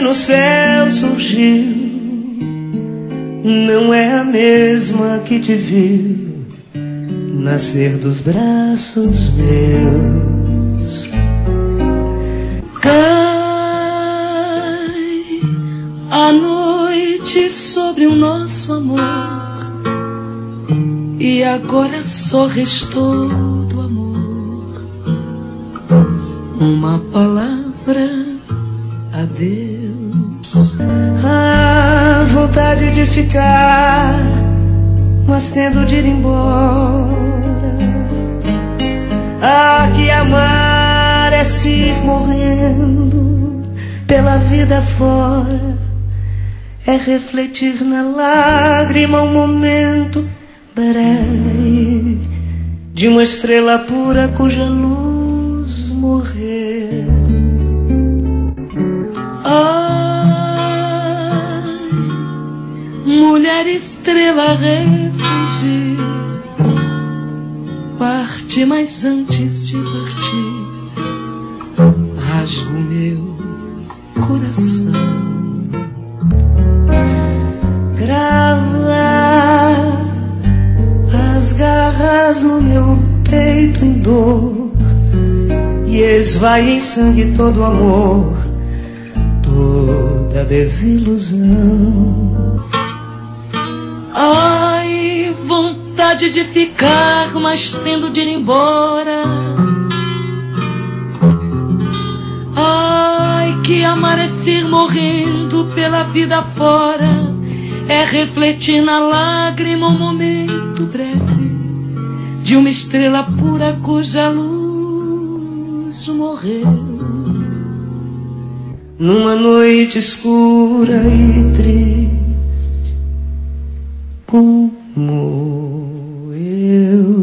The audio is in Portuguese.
no céu surgiu não é a mesma que te viu nascer dos braços meus. Cai a noite sobre o nosso amor e agora só restou do amor uma palavra: adeus. A vontade de ficar, mas tendo de ir embora. Ah, que amar é se ir morrendo pela vida fora, é refletir na lágrima um momento breve de uma estrela pura cuja luz morreu. Ai, mulher estrela refugir, parte, mas antes de partir rasgo meu coração. Grava as garras no meu peito em dor e esvai em sangue todo amor, toda desilusão. Ai, vontade de ficar, mas tendo de ir embora. Ai, que amar é se ir morrendo pela vida fora, é refletir na lágrima um momento breve de uma estrela pura cuja luz morreu. Numa noite escura e triste como eu.